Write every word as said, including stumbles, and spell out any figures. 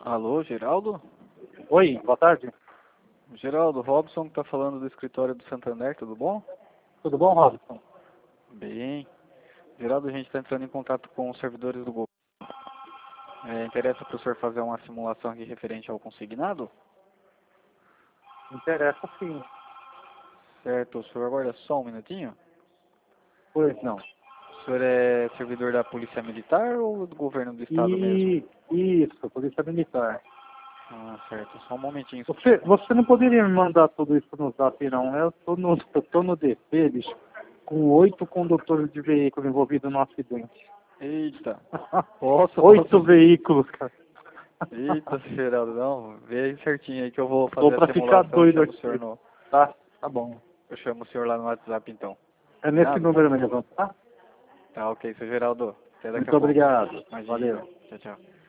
Alô, Geraldo? Oi, boa tarde. Geraldo, Robson que tá falando do escritório do Santander, tudo bom? Tudo bom, Robson? Bem. Geraldo, a gente está entrando em contato com os servidores do governo. É, interessa para o senhor fazer uma simulação aqui referente ao consignado? Interessa sim. Certo, o senhor aguarda só um minutinho? Pois não. O senhor é servidor da Polícia Militar ou do governo do estado mesmo? E isso, Polícia Militar. Ah, certo, só um momentinho. Você, você não poderia me mandar tudo isso no zap, não? Eu tô no, eu tô no D P, bicho, com oito condutores de veículo envolvidos no acidente. Eita, posso, Oito posso. veículos, cara. Eita, Geraldo, não, vê aí certinho aí que eu vou Tô fazer a pra ficar simulação, eu doido chamo o senhor aqui. no... Tá, tá bom. Eu chamo o senhor lá no WhatsApp então. É nesse Combinado? número mesmo, tá? Tá ok, seu Geraldo. Até daqui a Muito pouco. obrigado. Imagina. Valeu. Tchau, tchau.